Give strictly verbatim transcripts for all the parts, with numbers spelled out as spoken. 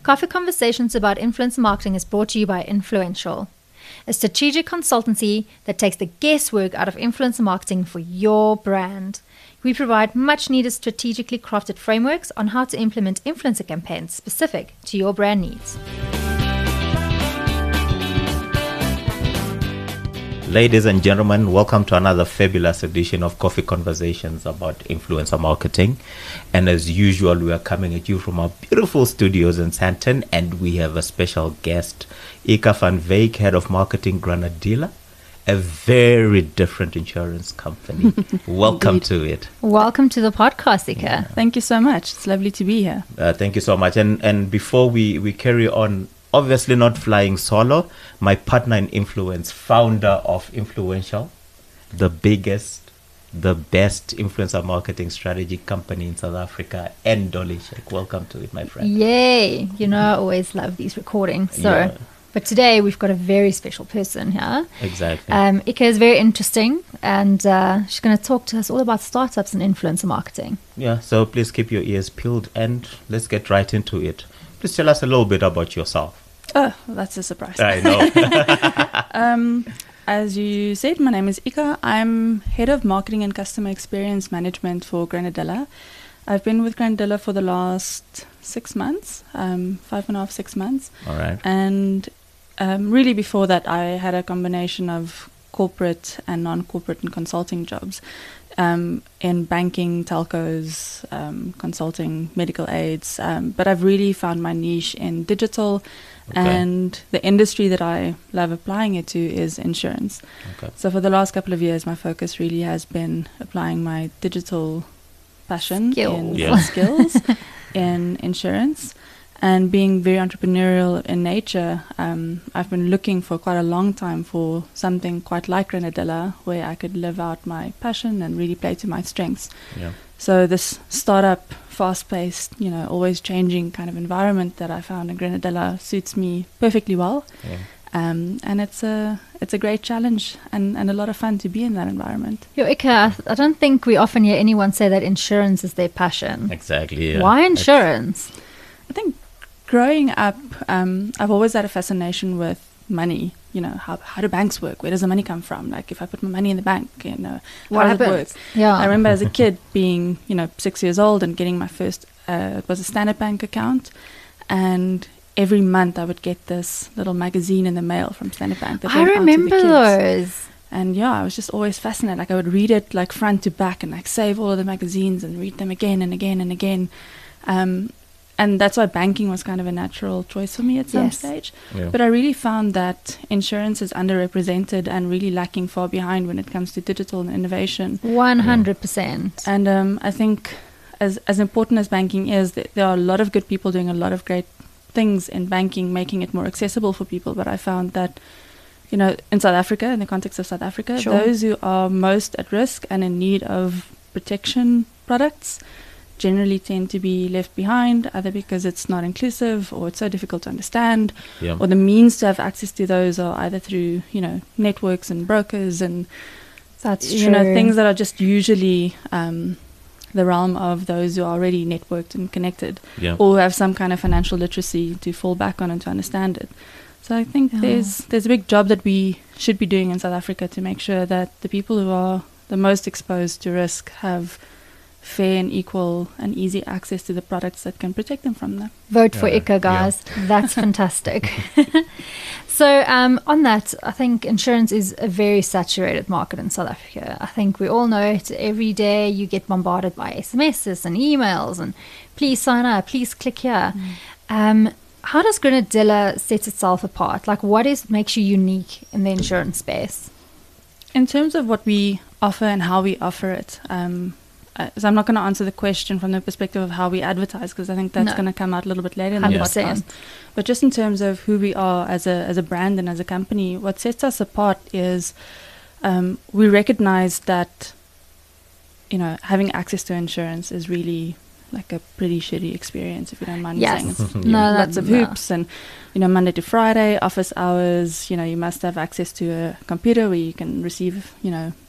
Coffee Conversations about Influencer Marketing is brought to you by Influential, a strategic consultancy that takes the guesswork out of influencer marketing for your brand. We provide much needed strategically crafted frameworks on how to implement influencer campaigns specific to your brand needs. Ladies and gentlemen, welcome to another fabulous edition of Coffee Conversations about influencer marketing. And as usual, we are coming at you from our beautiful studios in Sandton, and we have a special guest, Ika van Wyk, Head of Marketing, Granadilla, a very different insurance company. Welcome Indeed. to it. Welcome to the podcast, Ika. Yeah. Thank you so much. It's lovely to be here. Uh, thank you so much. And and before we, we carry on, obviously not flying solo, my partner in influence, founder of Influential, the biggest, the best influencer marketing strategy company in South Africa, and Dolly Sheikh. Welcome to it, my friend. Yay! You know, I always love these recordings. So, Yeah. But today we've got a very special person here. Exactly. Um, Ika is very interesting, and uh, she's going to talk to us all about startups and influencer marketing. Yeah, so please keep your ears peeled and let's get right into it. Please tell us a little bit about yourself. Oh, that's a surprise. I know. um, as you said, my name is Ika. I'm Head of Marketing and Customer Experience Management for Granadilla. I've been with Granadilla for the last six months, um, five and a half, six months. All right. And um, really before that, I had a combination of corporate and non-corporate and consulting jobs um, in banking, telcos, um, consulting, medical aids. Um, but I've really found my niche in digital. Okay. And the industry that I love applying it to is insurance. Okay. So for the last couple of years, my focus really has been applying my digital passion Skills. in Yeah. skills in insurance, and being very entrepreneurial in nature. Um, I've been looking for quite a long time for something quite like Granadilla, where I could live out my passion and really play to my strengths. Yeah. So this startup, fast-paced, you know, always changing kind of environment that I found in Granadilla suits me perfectly well. Yeah. Um, and it's a it's a great challenge and, and a lot of fun to be in that environment. Yo, Ika, I, th- I don't think we often hear anyone say that insurance is their passion. Exactly. Yeah. Why insurance? I think growing up, um, I've always had a fascination with money. You know, how how do banks work? Where does the money come from? Like, if I put my money in the bank, you know, What how does it work? happens? Yeah. I remember as a kid being, you know, six years old and getting my first, uh, it was a Standard Bank account. And every month I would get this little magazine in the mail from Standard Bank. That I went out to the remember kids. those. And yeah, I was just always fascinated. Like, I would read it like front to back and like save all of the magazines and read them again and again and again. Um, and that's why banking was kind of a natural choice for me at some Yes. stage. Yeah. But I really found that insurance is underrepresented and really lacking far behind when it comes to digital and innovation. one hundred percent. And um, I think as as important as banking is, th- there are a lot of good people doing a lot of great things in banking, making it more accessible for people. But I found that, you know, in South Africa, in the context of South Africa, Sure. those who are most at risk and in need of protection products generally tend to be left behind, either because it's not inclusive or it's so difficult to understand, Yeah. or the means to have access to those are either through, you know, networks and brokers and, That's you true. know, things that are just usually um, the realm of those who are already networked and connected, Yeah. or who have some kind of financial literacy to fall back on and to understand it. So I think Yeah. there's there's a big job that we should be doing in South Africa to make sure that the people who are the most exposed to risk have fair and equal and easy access to the products that can protect them from that. Vote for Yeah, Ika, guys. That's fantastic. So um, on that, I think insurance is a very saturated market in South Africa. I think we all know it. Every day you get bombarded by S M Ses and emails and please sign up, please click here. Um, how does Granadilla set itself apart? Like, what is makes you unique in the insurance space? In terms of what we offer and how we offer it, um, uh, so I'm not going to answer the question from the perspective of how we advertise, because I think that's No. going to come out a little bit later in one the hundred percent. podcast. But just in terms of who we are as a as a brand and as a company, what sets us apart is um, we recognize that, you know, having access to insurance is really like a pretty shitty experience, if you don't mind me Yes. saying. It's No, lots that- of no. hoops and, you know, Monday to Friday, office hours, you know, you must have access to a computer where you can receive, you know,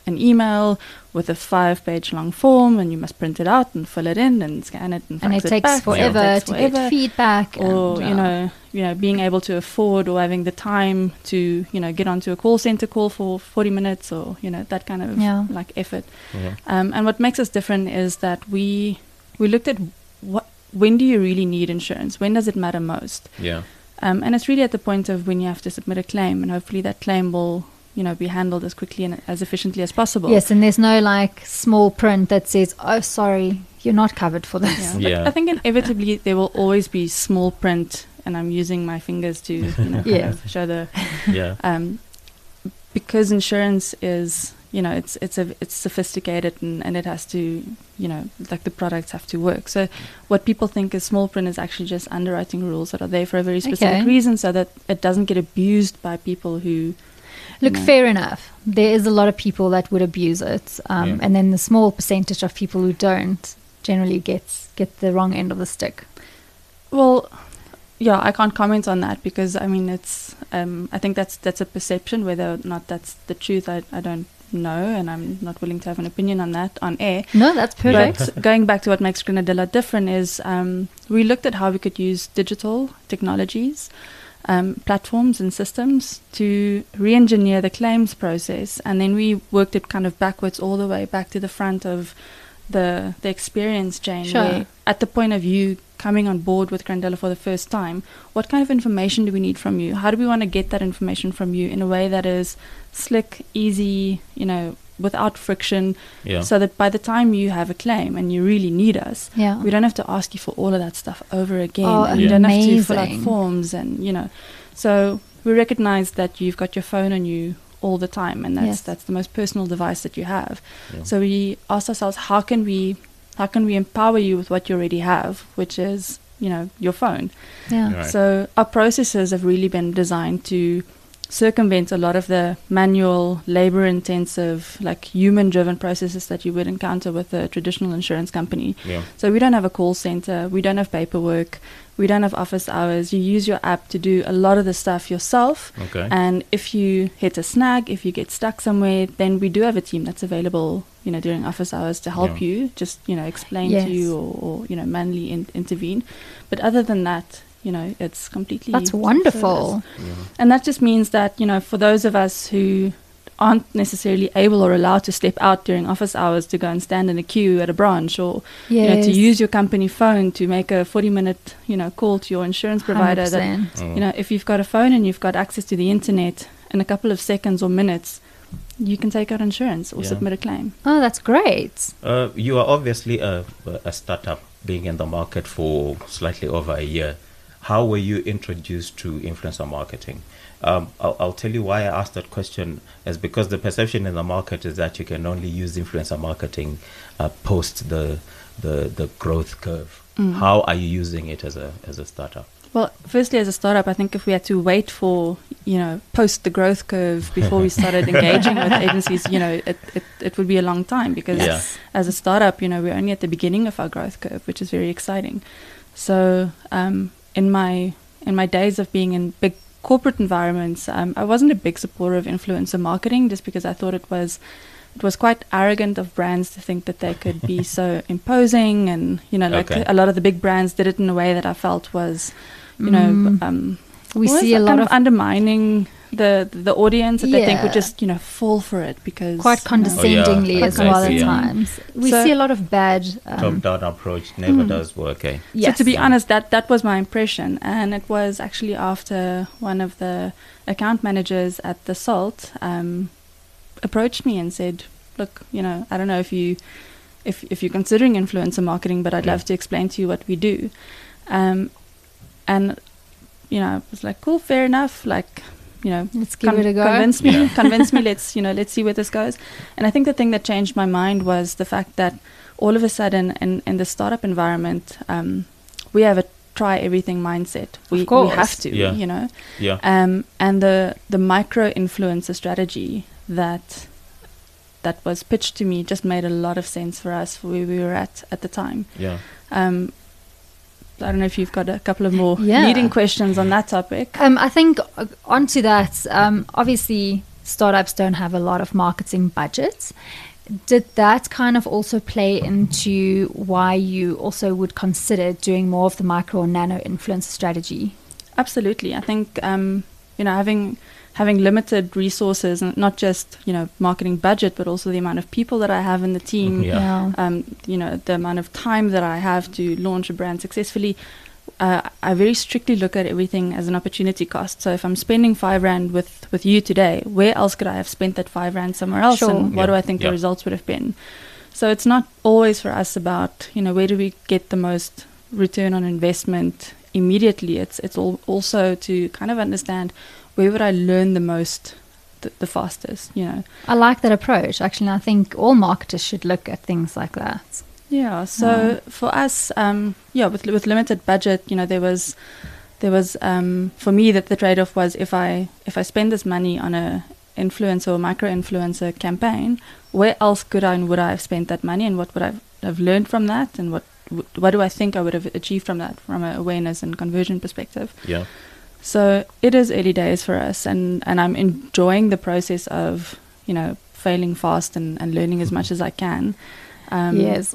an email with a five-page long form, and you must print it out and fill it in and scan it and fax And it it takes back. forever It takes to forever. get feedback. Or and, you uh, know, you know, being able to afford or having the time to you know get onto a call center call for forty minutes, or you know that kind of Yeah. like effort. Yeah. Um, and what makes us different is that we we looked at what when do you really need insurance? When does it matter most? Yeah. Um, and it's really at the point of when you have to submit a claim, and hopefully that claim will, you know, be handled as quickly and as efficiently as possible. Yes, and there's no like small print that says, "Oh, sorry, you're not covered for this." Yeah. But Yeah. I think inevitably there will always be small print, and I'm using my fingers to, you know, kind Yeah. of show the, Yeah. um, because insurance is, you know, it's it's a it's sophisticated and, and it has to, you know, like the products have to work. So what people think is small print is actually just underwriting rules that are there for a very specific Okay. reason, so that it doesn't get abused by people who. Look, No. fair enough. There is a lot of people that would abuse it, um, Yeah. and then the small percentage of people who don't generally gets get the wrong end of the stick. Well, yeah, I can't comment on that because I mean it's. Um, I think that's that's a perception. Whether or not that's the truth, I I don't know, and I'm not willing to have an opinion on that on air. No, that's perfect. But going back to what makes Grenadilla different is um, we looked at how we could use digital technologies, um, platforms and systems to re-engineer the claims process, and then we worked it kind of backwards all the way back to the front of the the experience chain. Sure. Where at the point of you coming on board with Grenadilla for the first time, what kind of information do we need from you? How do we want to get that information from you in a way that is slick, easy, you know, without friction, Yeah. so that by the time you have a claim and you really need us, Yeah. we don't have to ask you for all of that stuff over again. Oh, and you don't have to fill out amazing. forms and, you know. So we recognize that you've got your phone on you all the time, and that's Yes. that's the most personal device that you have. Yeah. So we asked ourselves, how can we how can we empower you with what you already have, which is, you know, your phone. Yeah. Right. So our processes have really been designed to circumvent a lot of the manual, labor-intensive, like human-driven processes that you would encounter with a traditional insurance company. Yeah. So we don't have a call center, we don't have paperwork, we don't have office hours. You use your app to do a lot of the stuff yourself. Okay. And if you hit a snag, if you get stuck somewhere, then we do have a team that's available, you know, during office hours to help Yeah. you, just, you know, explain Yes. to you or, or you know, manually in- intervene. But other than that, you know, it's completely That's self-service. wonderful. Yeah. And that just means that, you know, for those of us who aren't necessarily able or allowed to step out during office hours to go and stand in a queue at a branch, or you know, to Yes. use your company phone to make a forty minute, you know, call to your insurance provider, that, one hundred percent. Mm. you know, if you've got a phone and you've got access to the internet in a couple of seconds or minutes, you can take out insurance or Yeah. submit a claim. Oh, that's great. Uh, you are obviously a, a startup being in the market for slightly over a year. How were you introduced to influencer marketing? Um, I'll, I'll tell you why I asked that question is because the perception in the market is that you can only use influencer marketing uh, post the, the the growth curve. Mm. How are you using it as a as a startup? Well, firstly, as a startup, I think if we had to wait for, you know, post the growth curve before we started engaging with agencies, you know, it, it, it would be a long time, because Yeah. as a startup, you know, we're only at the beginning of our growth curve, which is very exciting. So um, in my in my days of being in big corporate environments, um, I wasn't a big supporter of influencer marketing, just because I thought it was it was quite arrogant of brands to think that they could be so imposing, and you know, like Okay. a lot of the big brands did it in a way that I felt was, you know, Mm. um, We was see a lot kind of of undermining the the audience that they think would Yeah. just, you know, fall for it because quite you know, condescendingly Oh, yeah, as well at exactly, yeah. times. We So- see a lot of bad. Um, Top-down approach never Mm. does work, eh? yes. So to be honest, that that was my impression, and it was actually after one of the account managers at the Salt um, approached me and said, "Look, you know, I don't know if you if if you're considering influencer marketing, but I'd Yeah. love to explain to you what we do." Um, and you know, I was like, "Cool, fair enough." Like, you know, Let's give con- it a go. convince me, Yeah. convince me. Let's you know, let's see where this goes. And I think the thing that changed my mind was the fact that all of a sudden, in in the startup environment, um, we have a try everything mindset. We we course. have to, Yeah. you know. Yeah. Um, and the the micro influencer strategy that that was pitched to me just made a lot of sense for us for where we were at at the time. Yeah. Um, I don't know if you've got a couple of more Yeah. leading questions on that topic. Um, I think uh, onto that, um, obviously startups don't have a lot of marketing budgets. Did that kind of also play into why you also would consider doing more of the micro or nano influencer strategy? Absolutely. I think, um, you know, having having limited resources, and not just, you know, marketing budget, but also the amount of people that I have in the team, Yeah. Yeah. um, you know, the amount of time that I have to launch a brand successfully. Uh, I very strictly look at everything as an opportunity cost. So if I'm spending five rand with, with you today, where else could I have spent that five rand somewhere else? Sure. And what Yeah. do I think Yeah. the results would have been? So it's not always for us about, you know, where do we get the most return on investment immediately. It's it's all also to kind of understand where would I learn the most, the, the fastest, you know. I like that approach. Actually, I think all marketers should look at things like that. Yeah. So Yeah. for us, um, yeah, with with limited budget, you know, there was there was um, for me that the trade off was if I if I spend this money on a influencer or micro influencer campaign, where else could I and would I have spent that money, and what would I have learned from that, and what what do I think I would have achieved from that from an awareness and conversion perspective. Yeah. So it is early days for us, and, and I'm enjoying the process of, you know, failing fast and, and learning as much as I can. Um, Yes.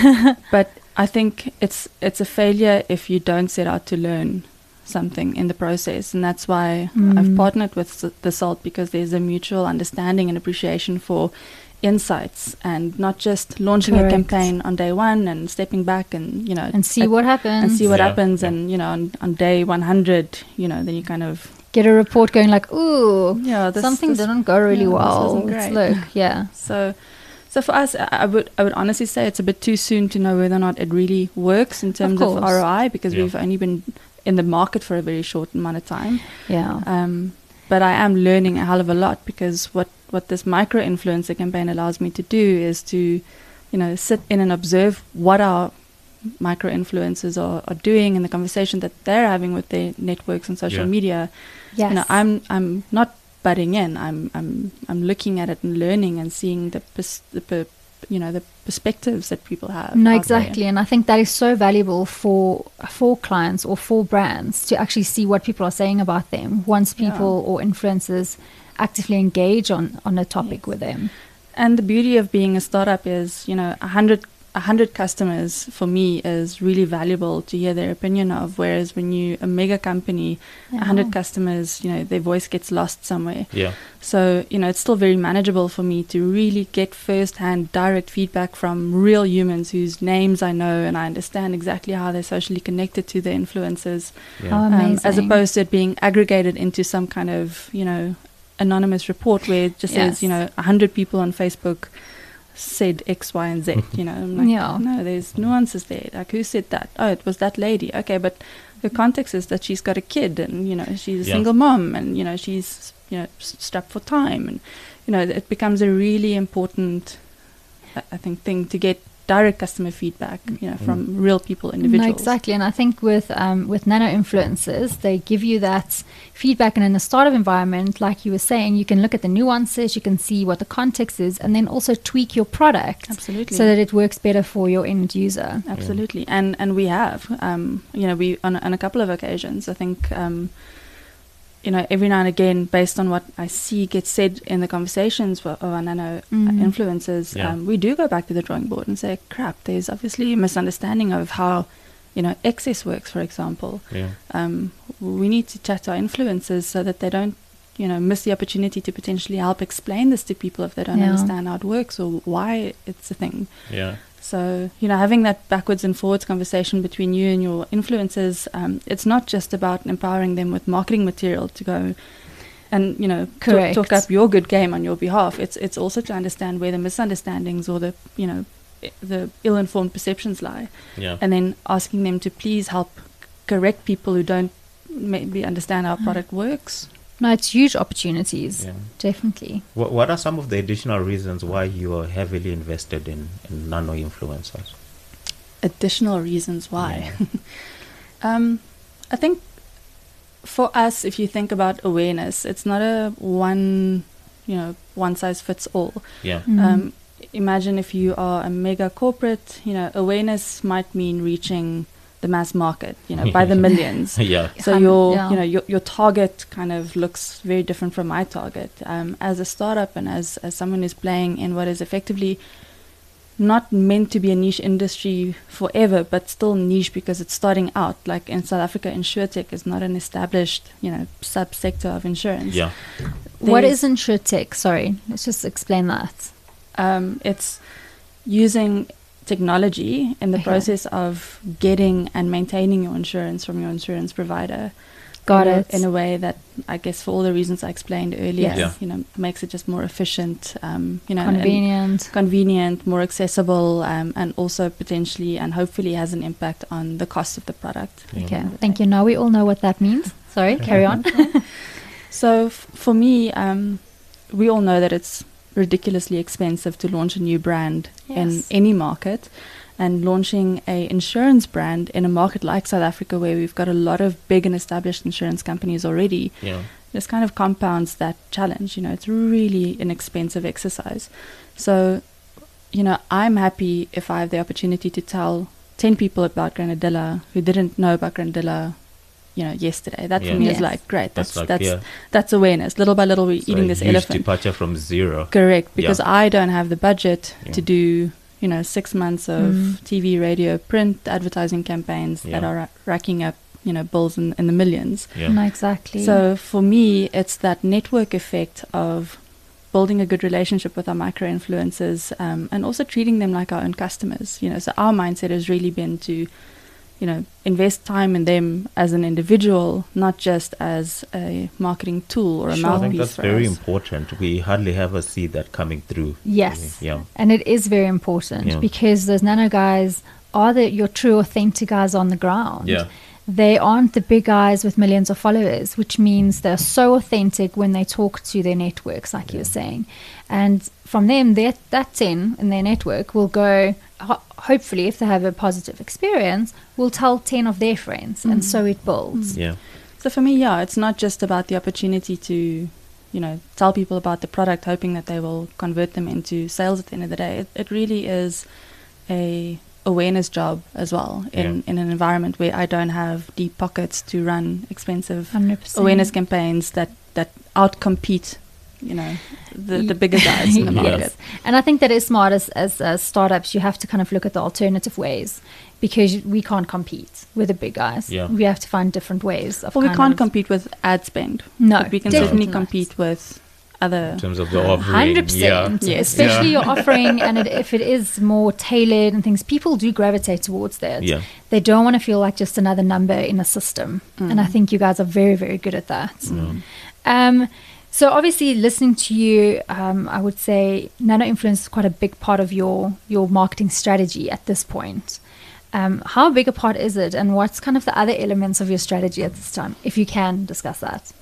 But I think it's it's a failure if you don't set out to learn something in the process, and that's why Mm. I've partnered with S- the SALT, because there's a mutual understanding and appreciation for insights, and not just launching Correct. a campaign on day one and stepping back and, you know, And see at- what happens. and see what Yeah, happens, yeah. and, you know, on, on day one hundred, you know, then you kind of Get a report going like, ooh, yeah, this, something this, didn't go really yeah, this well. wasn't Let's great. look. Yeah. So, so for us, I, I would I would honestly say it's a bit too soon to know whether or not it really works in terms of, course. R O I, because Yeah. we've only been in the market for a very short amount of time. Yeah. Um, but I am learning a hell of a lot, because what what this micro influencer campaign allows me to do is to, you know, sit in and observe what our micro influencers are, are doing in the conversation that they're having with their networks and social Yeah. media. Yes. You know, I'm I'm not butting in. I'm I'm I'm looking at it and learning and seeing the pers- the per- you know the perspectives that people have. No, out there. exactly, and I think that is so valuable for for clients or for brands to actually see what people are saying about them once Yeah. people or influencers actively engage on on a topic Yes. with them. And the beauty of being a startup is, you know, a hundred a hundred customers for me is really valuable to hear their opinion of. Whereas when you a mega company, a hundred Yeah. customers, you know, their voice gets lost somewhere. Yeah. So, you know, it's still very manageable for me to really get first-hand direct feedback from real humans whose names I know, and I understand exactly how they're socially connected to the influencers, Yeah. Oh, um, amazing. as opposed to it being aggregated into some kind of, you know, anonymous report where it just Yes. says, you know, a hundred people on Facebook said X, Y, and Z. You know, I'm like, Yeah. no, there's nuances there. Like, who said that? Oh, it was that lady. Okay, but the context is that she's got a kid, and, you know, she's a Yeah. single mom, and, you know, she's, you know, s- strapped for time, and, you know, it becomes a really important, I I think, thing to get direct customer feedback, you know, from real people, individuals. No, exactly, and I think with um, with nano influencers, they give you that feedback, and in a startup environment, like you were saying, you can look at the nuances, you can see what the context is, and then also tweak your product Absolutely. so that it works better for your end user. Absolutely, and and we have, um, you know, we on on a couple of occasions, I think, um, you know, every now and again, based on what I see gets said in the conversations of our nano Mm. influencers, Yeah. um, we do go back to the drawing board and say, crap, there's obviously a misunderstanding of how, you know, access works, for example. Yeah. Um, we need to chat to our influencers so that they don't, you know, miss the opportunity to potentially help explain this to people if they don't Yeah. understand how it works or why it's a thing. Yeah. So, you know, having that backwards and forwards conversation between you and your influencers, um, it's not just about empowering them with marketing material to go and, you know, talk, Correct. talk up your good game on your behalf. It's it's also to understand where the misunderstandings or the, you know, i- the ill-informed perceptions lie, Yeah. and then asking them to please help c- correct people who don't maybe understand how a product works. No, it's huge opportunities, Yeah. definitely. What, what are some of the additional reasons why you are heavily invested in, in nano influencers? Additional reasons why. um, I think for us, if you think about awareness, it's not a one, you know, one size fits all. Yeah. Mm. Um, imagine if you are a mega corporate, you know, awareness might mean reaching the mass market, you know, by the millions. Yeah. So Um, your, yeah. you know, your, your target kind of looks very different from my target. Um, as a startup and as, as someone who's playing in what is effectively not meant to be a niche industry forever, but still niche because it's starting out. Like in South Africa, InsurTech is not an established, you know, subsector of insurance. Yeah. What There's- is InsurTech? Sorry, let's just explain that. Um, it's using technology in the Okay. process of getting and maintaining your insurance from your insurance provider. Got in a, it. in a way that, I guess, for all the reasons I explained earlier, Yes. Yeah. you know, makes it just more efficient, um, you know, and- Convenient. convenient, more accessible, um, and also potentially and hopefully has an impact on the cost of the product. Yeah. Okay, thank you. Now we all know what that means. Sorry, carry on. So f- for me, um, we all know that it's ridiculously expensive to launch a new brand in Yes. any market, and launching a insurance brand in a market like South Africa, where we've got a lot of big and established insurance companies already, Yeah. this kind of compounds that challenge. You know, it's really an expensive exercise. So, you know, I'm happy if I have the opportunity to tell ten people about Granadilla who didn't know about Granadilla, you know, yesterday. That Yeah. for me Yes. is like great. That's That's that's like, that's, yeah. awareness. Little by little, we're So eating a this huge elephant. departure from zero. Correct, because Yeah. I don't have the budget Yeah. to do, you know, six months of Mm. T V, radio, print advertising campaigns that Yeah. are ra- racking up, you know, bills in, in the millions. Yeah. No, exactly. So for me, it's that network effect of building a good relationship with our micro influencers, um, and also treating them like our own customers. You know, so our mindset has really been to, you know, invest time in them as an individual, not just as a marketing tool or a Sure. I mouthpiece think that's for very us. important. We hardly ever see that coming through. Yes. Yeah. And it is very important Yeah. because those nano guys are the, your true authentic guys on the ground. Yeah. They aren't the big guys with millions of followers, which means they're so authentic when they talk to their networks, like Yeah. you're saying. And from them, that that ten in their network will go, ho- hopefully, if they have a positive experience, will tell ten of their friends. And so it builds. Yeah. So for me, yeah, it's not just about the opportunity to, you know, tell people about the product, hoping that they will convert them into sales at the end of the day. It, it really is a awareness job as well in, Yeah. in an environment where I don't have deep pockets to run expensive one hundred percent. awareness campaigns that, that outcompete, you know, the, the bigger guys in the Yes. market. And I think that is smart as, as uh, startups. You have to kind of look at the alternative ways because we can't compete with the big guys. Yeah. We have to find different ways of Well, we kind can't of- compete with ad spend. No, But we can definitely certainly not. compete with other. In terms of the offering. Hundred percent, Yes. especially Yeah. your offering, and it, if it is more tailored and things, people do gravitate towards that. Yeah. They don't want to feel like just another number in a system, and I think you guys are very, very good at that. Um, so obviously, listening to you, um, I would say nano influence is quite a big part of your your marketing strategy at this point. Um, how big a part is it, and what's kind of the other elements of your strategy at this time, if you can discuss that?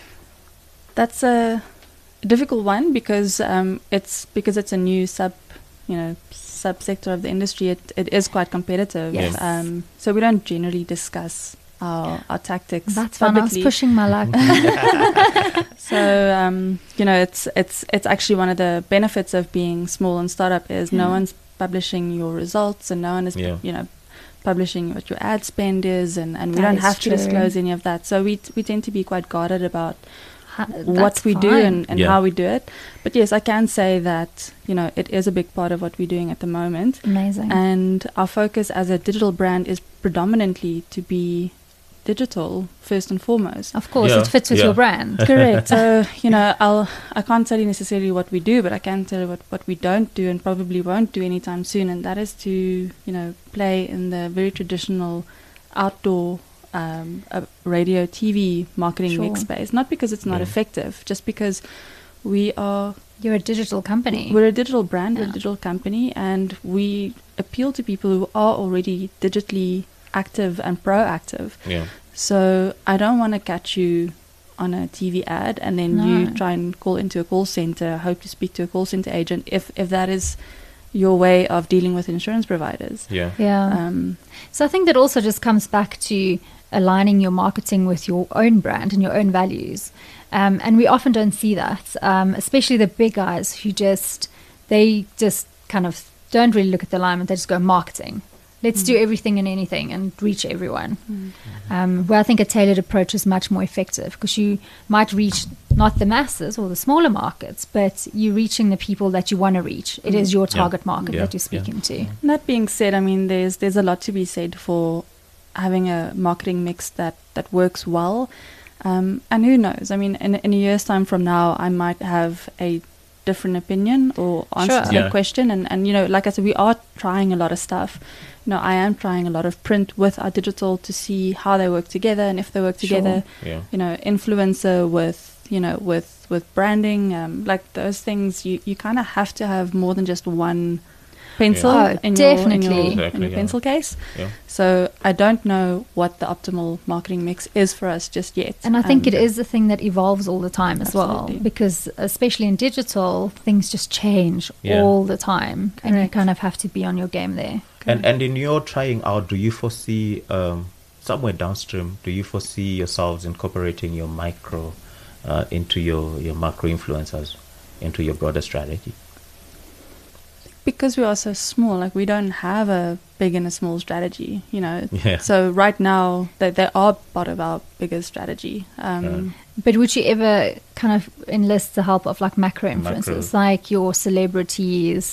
That's a difficult one because um, it's because it's a new sub, you know, subsector of the industry. It it is quite competitive. Yes. Um, so we don't generally discuss our our tactics That's fun. I was publicly. pushing my luck. So um, you know, it's it's it's actually one of the benefits of being small and startup is no Yeah. one's publishing your results and no one is Yeah. you know publishing what your ad spend is, and, and we That don't is have true. to disclose any of that. So we t- we tend to be quite guarded about Ha- what that's we do fine. and, and Yeah. how we do it. But yes, I can say that, you know, it is a big part of what we're doing at the moment. Amazing. And our focus as a digital brand is predominantly to be digital first and foremost. Of course, Yeah, it fits with yeah. your brand. Correct. So, you know, I'll I can't tell you necessarily what we do, but I can tell you what, what we don't do and probably won't do anytime soon, and that is to, you know, play in the very traditional outdoor um, uh, radio, T V marketing Sure. mix space. Not because it's not Yeah. effective, just because we are You're a digital company. we're a digital brand, we're Yeah. a digital company, and we appeal to people who are already digitally active and proactive. Yeah. So I don't want to catch you on a T V ad and then No. you try and call into a call center, hope to speak to a call center agent if, if that is your way of dealing with insurance providers. Yeah. Yeah. Um, So I think that also just comes back to aligning your marketing with your own brand and your own values. Um, and we often don't see that, um, especially the big guys who just, they just kind of don't really look at the alignment. They just go marketing. Let's Mm. do everything and anything and reach everyone. Mm. Um, where I think a tailored approach is much more effective because you might reach not the masses or the smaller markets, but you're reaching the people that you want to reach. It is your Yeah. target market Yeah. that you're Yeah. speaking to. And that being said, I mean, there's there's a lot to be said for having a marketing mix that, that works well. Um, and who knows? I mean, in, in a year's time from now, I might have a different opinion or answer Sure. to Yeah. that question. And, and, you know, like I said, we are trying a lot of stuff. You know, I am trying a lot of print with our digital to see how they work together and if they work Sure. together. Yeah. You know, influencer with, you know, with, with branding, um, like those things, you, you kind of have to have more than just one pencil Oh, in, your, in definitely. your, in Exactly, your yeah. pencil case. Yeah. So I don't know what the optimal marketing mix is for us just yet. And I think Um, it is a thing that evolves all the time as well, Absolutely. because especially in digital, things just change Yeah. all the time, and you Correct. kind of have to be on your game there. And and in your trying out, do you foresee um, somewhere downstream? Do you foresee yourselves incorporating your micro uh, into your your macro influencers into your broader strategy? because we are so small, like we don't have a big and a small strategy, you know. Yeah. So right now, they, they are part of our bigger strategy. Um, But would you ever kind of enlist the help of like macro influencers, like your celebrities?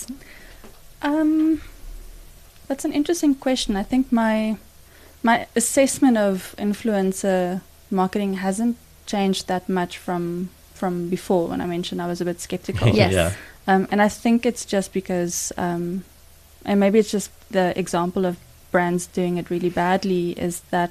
Um, that's an interesting question. I think my my assessment of influencer marketing hasn't changed that much from from before. When I mentioned I was a bit skeptical, Yes. Yeah. um, and I think it's just because, um, and maybe it's just the example of brands doing it really badly. Is that,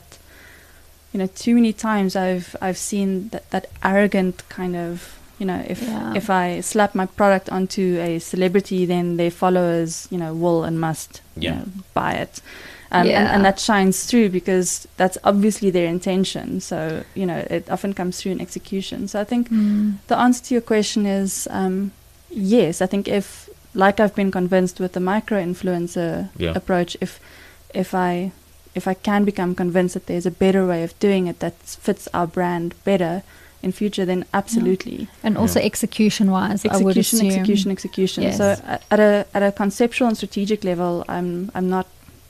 you know, too many times I've I've seen that that arrogant kind of, you know, if Yeah. if I slap my product onto a celebrity, then their followers, you know, will and must you Yeah. know, buy it. Um, and, Yeah. and that shines through because that's obviously their intention. So, you know, it often comes through in execution. So I think Mm. the answer to your question is um, yes. I think if, like I've been convinced with the micro influencer Yeah. approach, if if I if I can become convinced that there's a better way of doing it that fits our brand better in future, then absolutely. And also Yeah. execution-wise, I would Execution, assume. execution, execution. Yes. So a- at a at a conceptual and strategic level, I'm I'm not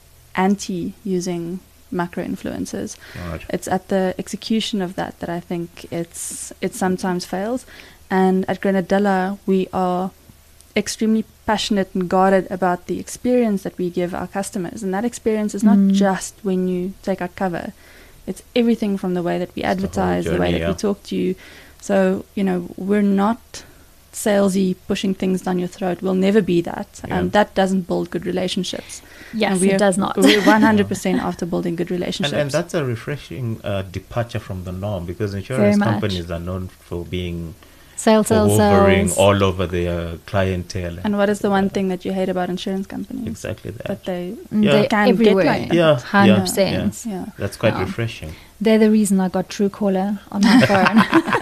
anti using macro influencers. All right. It's at the execution of that that I think it's it sometimes fails. And at Grenadilla, we are extremely passionate and guarded about the experience that we give our customers. And that experience is not Mm. just when you take our cover. It's everything from the way that we It's the whole advertise, the, way journey, that we yeah. talk to you. So, you know, we're not salesy, pushing things down your throat. We'll never be that. Yeah. And that doesn't build good relationships. Yes, And we it are- does not. We're one hundred percent after building good And, relationships. and that's a refreshing uh, departure from the norm because Very insurance much. companies are known for being Sales, for sales, hovering sales. all over their clientele. And what is the one thing that you hate about insurance companies? Exactly that. That they Mm, Yeah. They're Can get everywhere. like that. Yeah, one hundred percent. yeah, yeah. That's quite Yeah. refreshing. They're the reason I got Truecaller on my phone.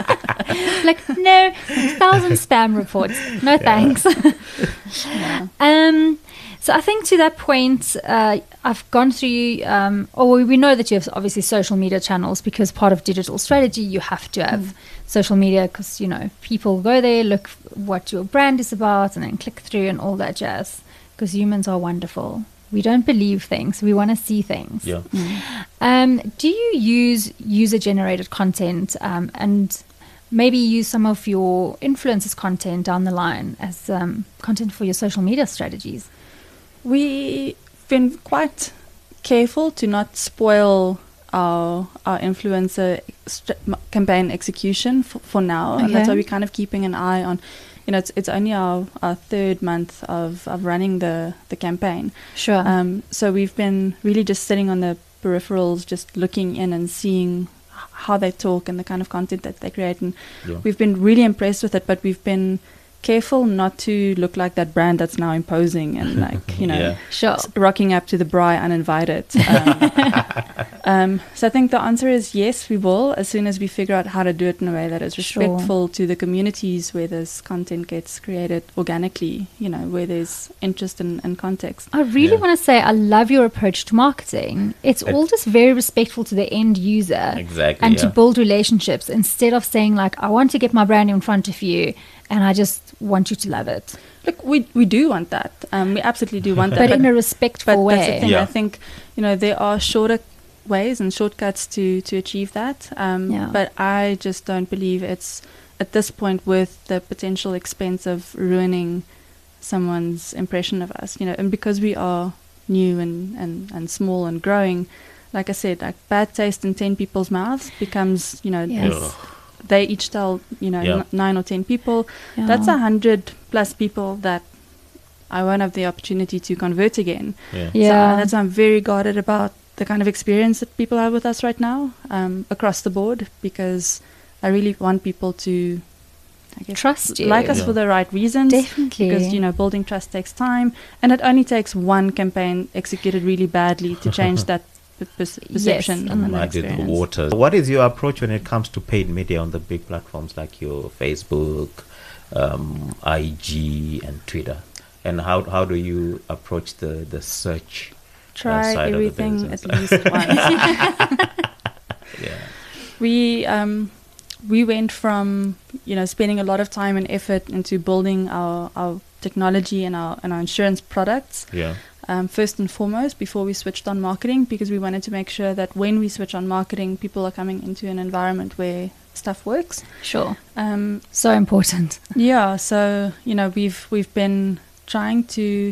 Like, no, thousand spam reports. No thanks. yeah. Um, so I think to that point, uh, I've gone through, um, or we know that you have obviously social media channels because part of digital strategy, you have to have Mm. social media because, you know, people go there, look what your brand is about and then click through and all that jazz because humans are wonderful. We don't believe things. We want to see things. Yeah. Mm. Um, do you use user-generated content um, and maybe use some of your influencers' content down the line as um, content for your social media strategies? We've been quite careful to not spoil our our influencer st- m- campaign execution for, for now, and that's Okay. why we're kind of keeping an eye on. You know, it's it's only our, our third month of, of running the, the campaign. Sure. Um, so we've been really just sitting on the peripherals, just looking in and seeing how they talk and the kind of content that they create. And Yeah. we've been really impressed with it, but we've been careful not to look like that brand that's now imposing and like, you know, Yeah. Sure. s- rocking up to the braai uninvited. Um, um, so I think the answer is yes, we will, as soon as we figure out how to do it in a way that is Sure. respectful to the communities where this content gets created organically, you know, where there's interest and, and context. I really Yeah. want to say I love your approach to marketing. It's It- all just very respectful to the end user Exactly. and to yeah. build relationships instead of saying like, I want to get my brand in front of you and I just want you to love it. Look, we we do want that. Um, we absolutely do want that. But in a respectful but way. that's the thing. Yeah. I think, you know, there are shorter ways and shortcuts to, to achieve that. Um, Yeah. But I just don't believe it's, at this point, worth the potential expense of ruining someone's impression of us. You know, and because we are new and, and, and small and growing, like I said, like bad taste in ten people's mouths becomes, you know, Yes. Ugh. they each tell, you know, Yeah. n- nine or ten people. Yeah. That's a hundred plus people that I won't have the opportunity to convert again. Yeah. So Yeah. uh, that's why I'm very guarded about the kind of experience that people have with us right now, um, across the board, because I really want people to, I guess, Trust you. like us Yeah. for the right reasons. Definitely. Because, you know, building trust takes time, and it only takes one campaign executed really badly to change that p- perce- perception and that Muddy the experience. waters. What is your approach when it comes to paid media on the big platforms like your Facebook, um, I G, and Twitter? And how how do you approach the the search? Try side of the everything at business? least once. Yeah. we um, we went from, you know, spending a lot of time and effort into building our, our technology and our and our insurance products, Yeah. um, first and foremost, before we switched on marketing, because we wanted to make sure that when we switch on marketing, people are coming into an environment where stuff works. Sure. Um, So important. yeah, so, you know, we've we've been trying to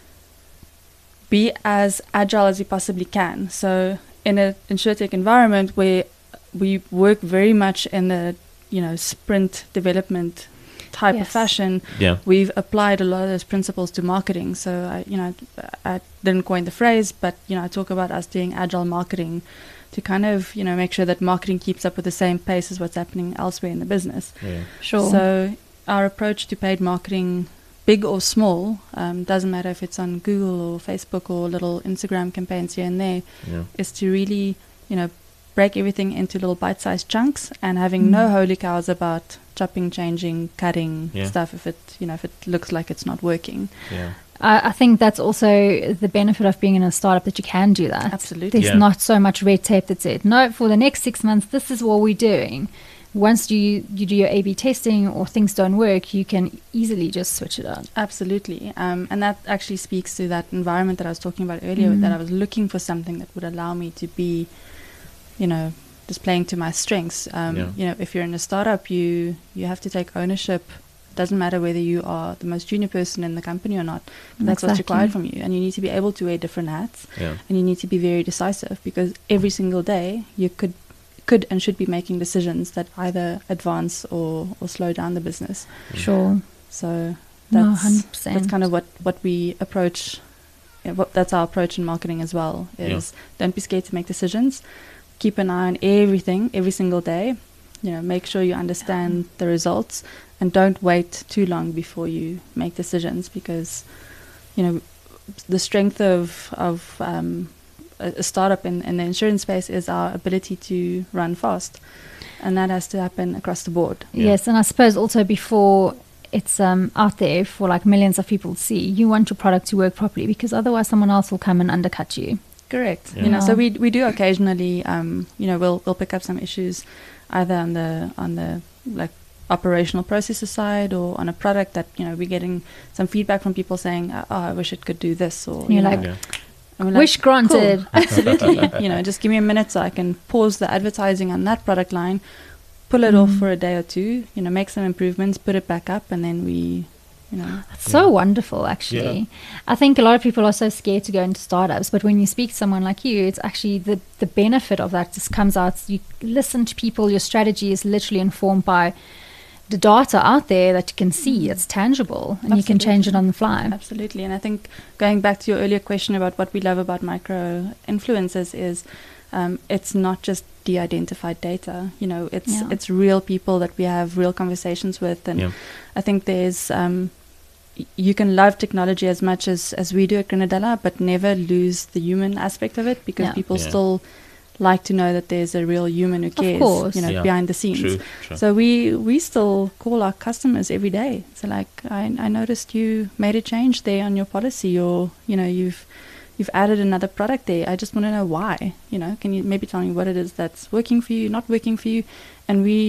be as agile as we possibly can. So in an insurtech environment where we work very much in the, you know, sprint development type of Yes. fashion, Yeah. we've applied a lot of those principles to marketing. So I, you know, I didn't coin the phrase, but, you know, I talk about us doing agile marketing to kind of, you know, make sure that marketing keeps up with the same pace as what's happening elsewhere in the business. Yeah. Sure. So our approach to paid marketing, big or small, um, doesn't matter if it's on Google or Facebook or little Instagram campaigns here and there, Yeah. is to really, you know, break everything into little bite-sized chunks and having no Mm. holy cows about chopping, changing, cutting Yeah. stuff if it, you know, if it looks like it's not working. Yeah. I, I think that's also the benefit of being in a startup, that you can do that. Absolutely. There's Yeah. not so much red tape that said, no, for the next six months, this is what we're doing. Once you, you do your A B testing or things don't work, you can easily just switch it on. Absolutely. Um, and that actually speaks to that environment that I was talking about earlier, Mm. that I was looking for something that would allow me to be, you know, just playing to my strengths. Um, Yeah. You know, if you're in a startup, you, you have to take ownership. Doesn't matter whether you are the most junior person in the company or not. That's what's Exactly. required from you. And you need to be able to wear different hats. Yeah. And you need to be very decisive, because every single day you could could and should be making decisions that either advance or, or slow down the business. Sure. So No, that's one hundred percent. that's kind of what, what we approach. Yeah, what, that's our approach in marketing as well. Is don't be scared to make decisions. Keep an eye on everything every single day. You know, make sure you understand the results, and don't wait too long before you make decisions, because, you know, the strength of of um, a, a startup in, in the insurance space is our ability to run fast, and that has to happen across the board. Yeah. Yes, and I suppose also before it's um, out there for like millions of people to see, you want your product to work properly, because otherwise someone else will come and undercut you. Correct. Yeah. You know, so Yeah. we we do occasionally, um, you know, we'll we'll pick up some issues, either on the on the like operational processes side, or on a product that, you know, we're getting some feedback from people saying, oh, I wish it could do this, or And you're you like, know, Yeah. and we're Wish granted. Cool, absolutely. You know, just give me a minute so I can pause the advertising on that product line, pull it off Mm. for a day or two, you know, make some improvements, put it back up, and then we, you know, It's so wonderful, actually. I think a lot of people are so scared to go into startups, but when you speak to someone like you, it's actually the, the benefit of that just comes out. You listen to people, your strategy is literally informed by the data out there that you can see. It's tangible, and you can change it on the fly. Absolutely. And I think going back to your earlier question about what we love about micro influencers is um, it's not just de-identified data. You know, it's Yeah. it's real people that we have real conversations with. And Yeah. I think there's um, y- you can love technology as much as, as we do at Grenadella, but never lose the human aspect of it, because Yeah. people Yeah. still like to know that there's a real human who cares, course. you know, Yeah. behind the scenes. True. True. So we we still call our customers every day. So like, I, I noticed you made a change there on your policy, or you know, you've you've added another product there. I just want to know why. You know, can you maybe tell me what it is that's working for you, not working for you? And we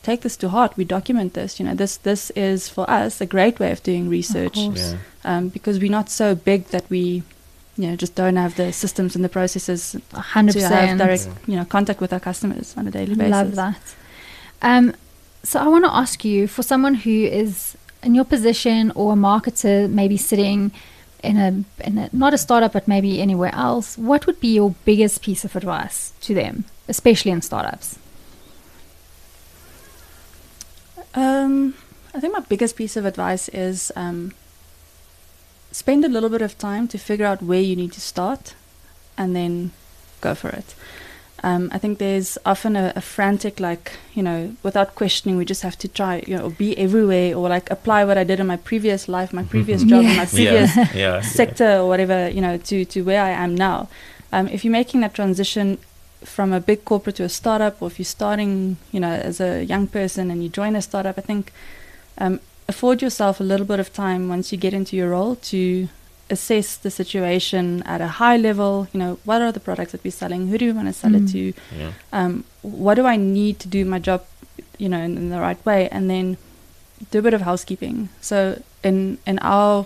take this to heart. We document this. You know, this this is for us a great way of doing research, Of course. Yeah. um, because we're not so big that we, you know, just don't have the systems and the processes one hundred to have percent. direct, Yeah. you know, contact with our customers on a daily basis. Love that. Um, so I want to ask you, for someone who is in your position or a marketer, maybe sitting in a, in a not a startup, but maybe anywhere else, what would be your biggest piece of advice to them, especially in startups? Um, I think my biggest piece of advice is um, spend a little bit of time to figure out where you need to start, and then go for it. Um, I think there's often a, a frantic, like, you know, without questioning, we just have to try, you know, be everywhere, or like apply what I did in my previous life, my previous job, and my Yes. previous Yeah. Yeah. sector or whatever, you know, to, to where I am now. Um, if you're making that transition from a big corporate to a startup, or if you're starting, you know, as a young person and you join a startup, I think um, afford yourself a little bit of time once you get into your role to assess the situation at a high level. You know, what are the products that we're selling? Who do we want to sell Mm. it to? Yeah. Um, what do I need to do my job, you know, in, in the right way? And then do a bit of housekeeping. So in in our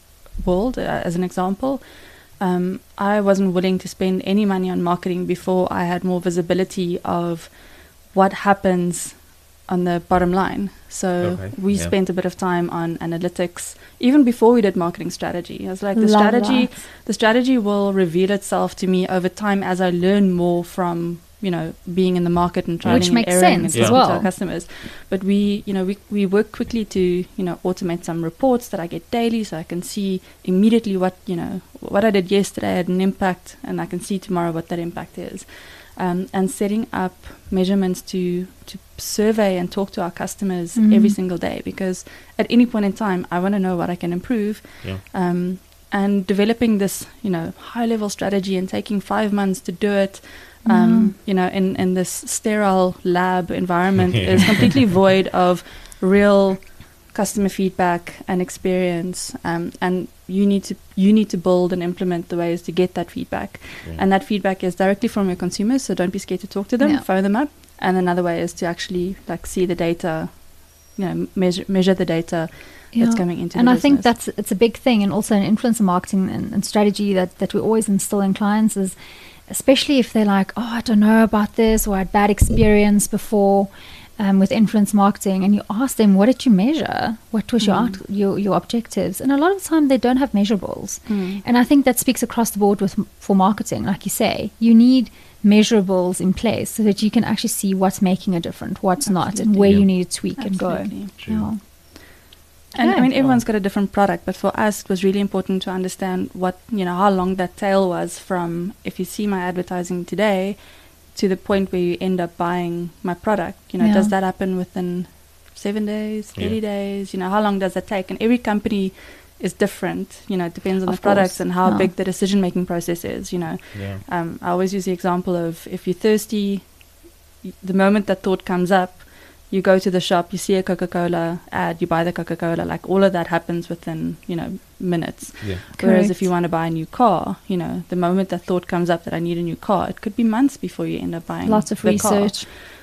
world, uh, as an example, um, I wasn't willing to spend any money on marketing before I had more visibility of what happens on the bottom line. So Okay, we yeah. spent a bit of time on analytics even before we did marketing strategy. I was like, the Love strategy that. the strategy will reveal itself to me over time as I learn more from, you know, being in the market and trialing Which and makes erroring and sense as talking to well. our customers. But we, you know, we, we work quickly to, you know, automate some reports that I get daily, so I can see immediately what, you know, what I did yesterday had an impact, and I can see tomorrow what that impact is. Um, and setting up measurements to to survey and talk to our customers Mm. every single day, because at any point in time I want to know what I can improve. Yeah. Um, and developing this, you know, high level strategy and taking five months to do it, um, Mm. you know, in, in this sterile lab environment Yeah. is completely void of real customer feedback and experience. Um, and you need to you need to build and implement the ways to get that feedback. Yeah. And that feedback is directly from your consumers, so don't be scared to talk to them, Yeah. phone them up. And another way is to actually like see the data, you know, measure measure the data that's Yeah. coming into And the I think business. that's it's a big thing, and also in influencer marketing and, and strategy that, that we always instill in clients is, especially if they're like, oh, I don't know about this, or I had bad experience before um, with influence marketing, and you ask them, what did you measure? What was your, Mm. out, your your objectives? And a lot of the time they don't have measurables. Mm. And I think that speaks across the board with for marketing. Like you say, you need measurables in place so that you can actually see what's making a difference, what's not, and Absolutely. where Yeah. you need to tweak and go. Absolutely. True. Yeah. And I Okay. mean, everyone's got a different product, but for us, it was really important to understand what, you know, how long that tail was from if you see my advertising today to the point where you end up buying my product. You know, Yeah. does that happen within seven days, thirty Yeah. days? You know, how long does that take? And every company is different. You know, it depends on Of the products course, and how yeah. big the decision-making process is, you know. Yeah. Um, I always use the example of if you're thirsty, y- the moment that thought comes up, you go to the shop, you see a Coca-Cola ad, you buy the Coca-Cola. Like all of that happens within, you know, minutes. Yeah. Whereas Correct. if you want to buy a new car, you know, the moment that thought comes up that I need a new car, it could be months before you end up buying Lots of the car. research.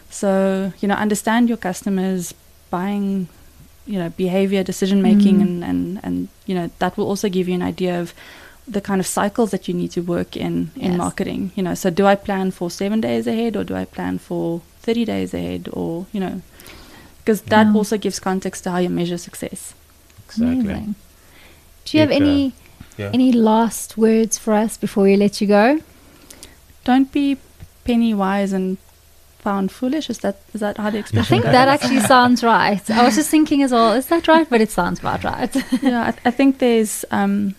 So, you know, understand your customers' buying, you know, behavior, decision making, Mm. and, and, and, you know, that will also give you an idea of the kind of cycles that you need to work in in Yes. marketing. You know, so do I plan for seven days ahead, or do I plan for thirty days ahead, or, you know, because that Yeah. also gives context to how you measure success. Exactly. Amazing. Do you have It, uh, any Yeah. any last words for us before we let you go? Don't be penny wise and pound foolish. Is that is that how the I expression think goes? that actually sounds right. I was just thinking as well, is that right? But it sounds about right. yeah, I, th- I think there's um,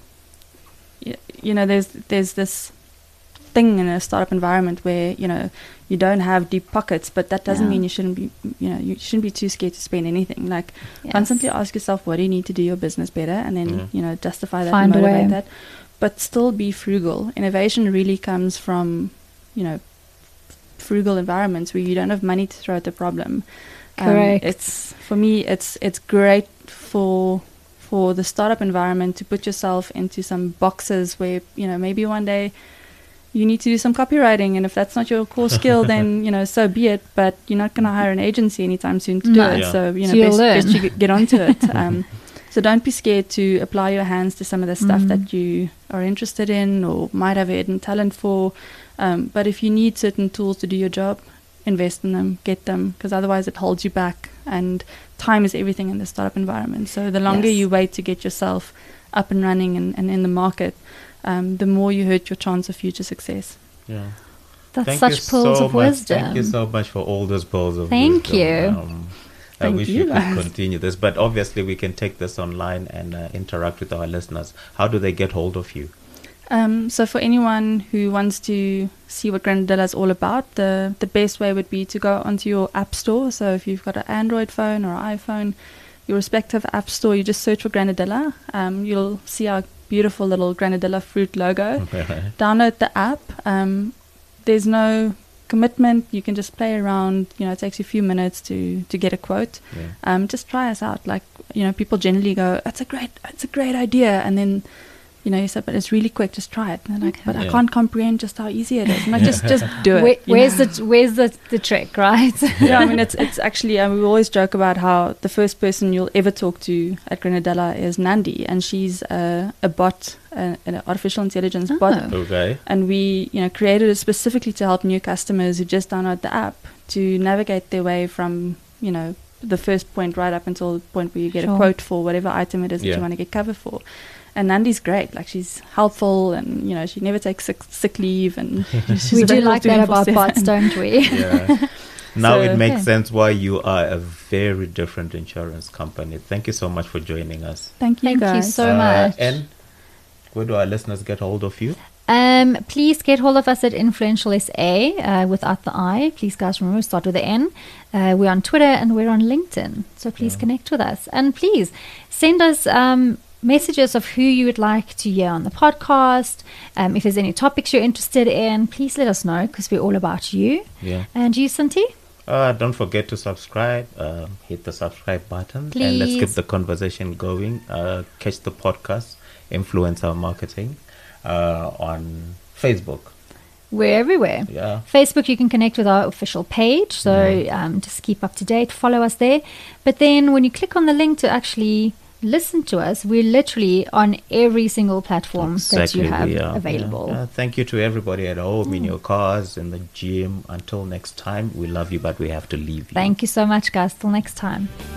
y- you know, there's there's this thing in a startup environment where, you know, you don't have deep pockets, but that doesn't Yeah. mean you shouldn't be, you know, you shouldn't be too scared to spend anything. Like Yes. constantly ask yourself, what do you need to do your business better, and then Mm. you know, justify that, Find a and motivate way. that, but still be frugal. Innovation really comes from, you know, frugal environments where you don't have money to throw at the problem. Um, Correct. it's for me, it's it's great for for the startup environment to put yourself into some boxes where, you know, maybe one day you need to do some copywriting, and if that's not your core skill, then you know, so be it. But you're not going to hire an agency anytime soon to do No. it. Yeah. So you know, So you'll best, learn. best you get- get onto it. Um, so don't be scared to apply your hands to some of the stuff Mm. that you are interested in or might have a hidden talent for. Um, but if you need certain tools to do your job, invest in them, get them, because otherwise it holds you back. And time is everything in the startup environment. So the longer Yes. you wait to get yourself up and running and, and in the market, um, the more you hurt your chance of future success. Yeah. That's Thank such you pearls so of much. wisdom. Thank you so much for all those pearls of Thank wisdom. you. Um, I Thank wish you, we could guys. continue this, but obviously we can take this online and uh, interact with our listeners. How do they get hold of you? Um, so for anyone who wants to see what Granadilla is all about, the, the best way would be to go onto your app store. So if you've got an Android phone or an iPhone, your respective app store, you just search for Granadilla. Um, you'll see our beautiful little Granadilla fruit logo. Download the app. Um, there's no commitment. You can just play around. You know, it takes you a few minutes to, to get a quote. Yeah. Um, just try us out. Like, you know, people generally go, "It's a great, it's a great idea," and then, you know, you said, "But it's really quick. Just try it." And they're like, Okay. "But I Yeah. can't comprehend just how easy it is." I'm like, "Just, just do it." Where, you where's know? the where's the the trick, right? Yeah, I mean, it's it's actually, I mean, we always joke about how the first person you'll ever talk to at Granadilla is Nandi, and she's a, a bot, a, an artificial intelligence bot. Oh. Okay. And we, you know, created it specifically to help new customers who just download the app to navigate their way from, you know, the first point right up until the point where you get Sure. a quote for whatever item it is that Yeah. you want to get cover for. And Nandi's great. Like, she's helpful, and you know, she never takes sick, sick leave, and she's We do available like that about twenty-four bots, seven. don't we? Yeah. Now So- it makes Okay. sense why you are a very different insurance company. Thank you so much for joining us. Thank you, Thank you guys. so Uh, much. And where do our listeners get hold of you? Um, please get hold of us at Influential S A uh, without the I. Please, guys, remember start with the N. Uh, we're on Twitter and we're on LinkedIn, so please Yeah. connect with us, and please send us um, messages of who you would like to hear on the podcast. Um, if there's any topics you're interested in, please let us know, because we're all about you. Yeah. And you, Santi? Uh, don't forget to subscribe. Uh, hit the subscribe button, and let's keep Please. the conversation going. Uh, catch the podcast, Influencer Marketing, uh, on Facebook. We're everywhere. Yeah. Facebook, you can connect with our official page, so um, just keep up to date, follow us there. But then when you click on the link to actually listen to us, we're literally on every single platform that you have we are. available. Yeah. Uh, thank you to everybody at home, in your cars, in the gym. Until next time, we love you, but we have to leave you. Thank you so much, guys. Till next time.